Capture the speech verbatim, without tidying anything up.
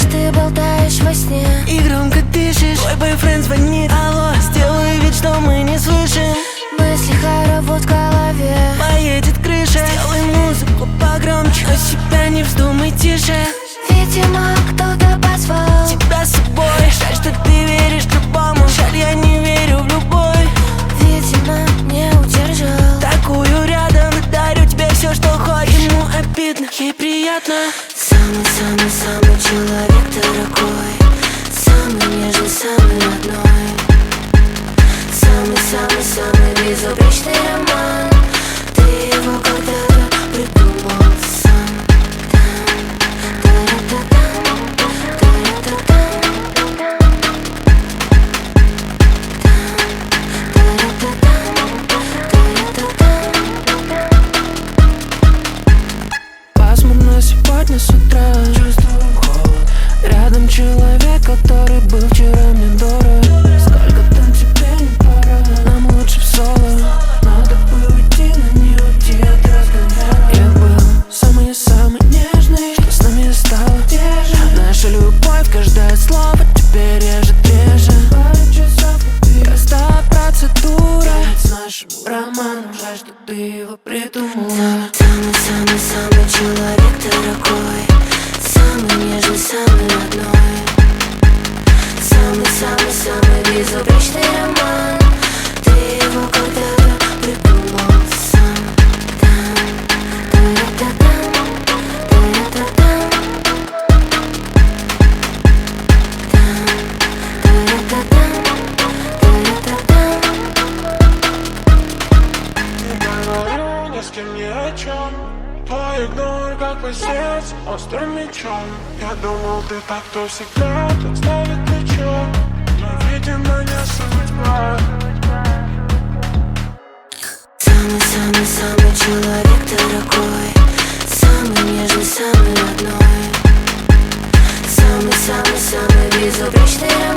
ты болтаешь во сне и громко дышишь. Твой бойфренд звонит, алло, сделай вид, что мы не слышим. Мысли хоровод в голове, поедет крыша. Сделай музыку погромче, но себя не вздумай тише. Видимо, кто-то позвал тебя с собой. Жаль, что ты веришь любому, жаль, я не верю в любовь. Видимо, не удержал такую рядом, и дарю тебе все, что хочешь. Ему обидно, ей приятно. Самый-самый-самый человек дорогой, самый нежный, самый родной, самый-самый-самый безупречный роман. Ты его когда-то придумал сам. Пасмурно сегодня с утра, чувствую холод. Рядом человек, который был вчера мне дорог. Сколько там тебе не пора, нам лучше в соло. Надо было идти, но не уйти от разговора. Я был самый-самый нежный, что с нами стало теже. Наша любовь, каждое слово тебе режет реже. Простая процедура с нашим романом, жаль, что ты его придумала. Самый-самый-самый человек дорогой, самый нежный, самый родной, самый-самый-самый безупречный роман. Ты его когда-то придумал сам. Ни с кем ни о чем, твой игнор как посец острым мечом. Я думал, ты так, кто всегда подставит плечо, но, видимо, не судьба. Самый-самый-самый человек дорогой, самый нежный, самый родной, самый-самый-самый безупречный роман.